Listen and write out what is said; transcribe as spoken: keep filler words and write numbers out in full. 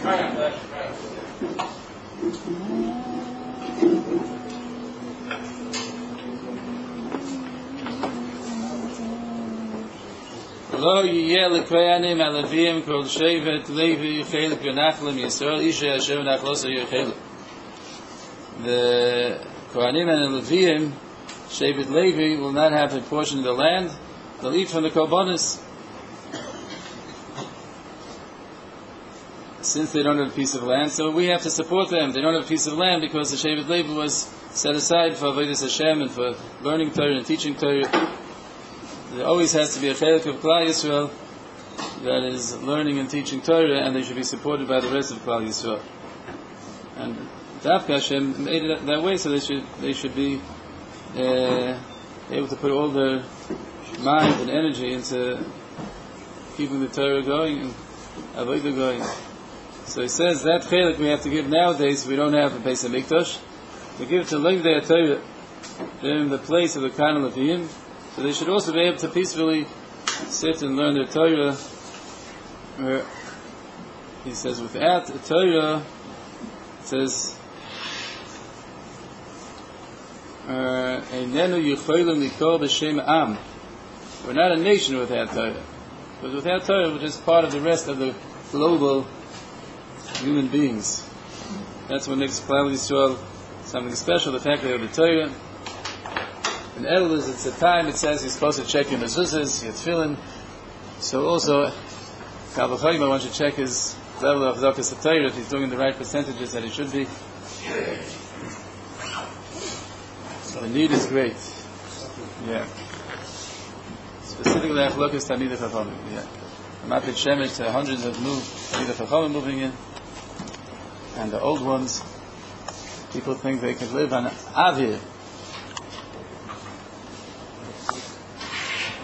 Lo yeh lekoyanim alavim kol shevet levi chelik v'nachlim Yisrael isha Hashem nachlosa yechelik. The Kohanim and the Levim, shevet Levi, will not have a portion of the land. They'll eat from the korbanos. Since they don't have a piece of land, so we have to support them. They don't have a piece of land because the shevet Levi was set aside for avodas Hashem and for learning Torah and teaching Torah. There always has to be a chelik of Klal Yisrael that is learning and teaching Torah, and they should be supported by the rest of Klal Yisrael. And Dafka Hashem made it that way, so they should they should be uh, able to put all their mind and energy into keeping the Torah going and avodah going. So he says that chelik we have to give nowadays. We don't have a Beis Hamikdash. To give to Levdei Torah, they're in the place of the Kohen Levim. So they should also be able to peacefully sit and learn their Torah. Where he says, without a Torah, it says, "Einenu yicholim likol b'shem am." We're not a nation without Torah, but without Torah, we're just part of the rest of the global human beings. That's what makes Klal Yisrael something special. The fact that we have the Torah. In Elul, it's a time, it says you're supposed to check your mezuzahs, your tefillin. So also, Kal v'chomer wants to check his level of Zokas HaTorah, if he's doing the right percentages that he should be. So the need is great. Yeah. Specifically, Achlokas Talmidei Chachamim. Yeah. Mapped Shemesh to hundreds of new Talmidei Chachamim moving in. And the old ones, people think they can live on Avir.